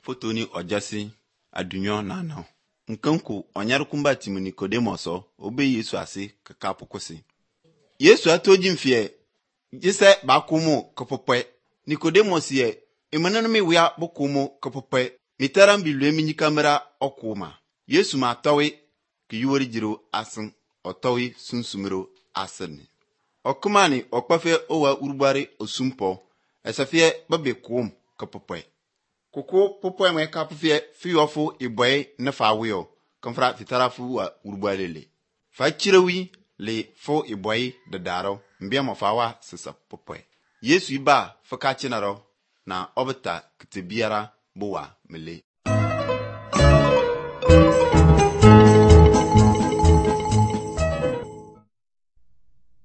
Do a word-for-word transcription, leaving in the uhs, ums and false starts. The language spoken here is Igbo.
Fotoni ojasi adunyo na no. Nkanku onyar kumba timu Nicodemus obe Yesu asi kaka pukusi. Yesu atoji mfie jise ba kumu kopopwe. Nicodemus ye imanano mi wia bokumu kopopwe. Mitara mbilwe minyi kamera okuma. Yesu ma tawi ki yuwari jiro asin otawi sunsumiro asin. Okumani okpafe owa urbari osumpo esafie babe kum kopopwe. Kuku popwe mwe ka pufie fiyofu iboy nefa wiyo konfra fitara fu wa urbalele fa chirewi le fo iboy de daro mbia mofawa sisa popwe Yesu iba fa ka chinaro na obata kitibiara buwa mele